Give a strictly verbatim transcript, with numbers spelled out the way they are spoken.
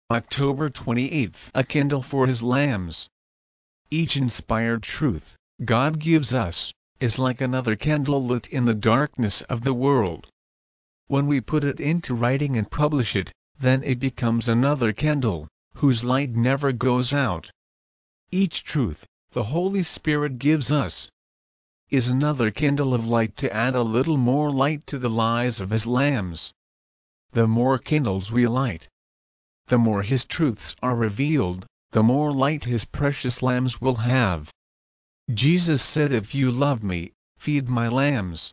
October twenty-eighth. A candle for His lambs. Each inspired truth God gives us is like another candle lit in the darkness of the world. When we put it into writing and publish it, then it becomes another candle, whose light never goes out. Each truth the Holy Spirit gives us is another candle of light to add a little more light to the lives of His lambs. The more candles we light, the more His truths are revealed, the more light His precious lambs will have. Jesus said, "If you love me, feed my lambs."